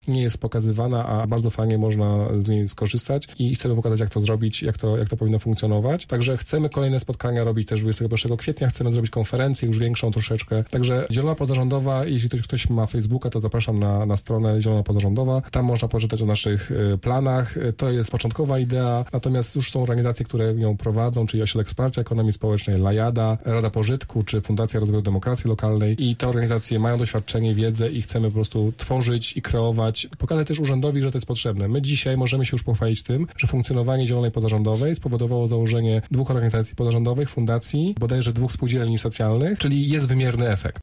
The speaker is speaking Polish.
nie jest pokazywana, a bardzo fajnie można z niej skorzystać i chcemy pokazać, jak to zrobić, jak to powinno funkcjonować. Także chcemy kolejne spotkania robić też 21 kwietnia, chcemy zrobić konferencję już większą troszeczkę. Także Zielona Pozarządowa, jeśli ktoś ma Facebooka, to zapraszam na stronę Zielona Pozarządowa. Tam można poczytać o naszych planach. To jest początkowa idea, natomiast już są organizacje, które ją prowadzą, czyli Ośrodek Wsparcia Ekonomii Społecznej, Lajada, Rada Pożytku, czy Fundacja Rozwoju Demokracji Lokalnej i te organizacje mają doświadczenie, wiedzę i chcemy po prostu tworzyć i kreować, pokazać też urzędowi, że to jest potrzebne. My dzisiaj możemy się już pochwalić tym, że funkcjonowanie Zielonej Pozarządowej spowodowało założenie 2 organizacji pozarządowych, fundacji, bodajże 2 spółdzielni socjalnych, czyli jest wymierny efekt.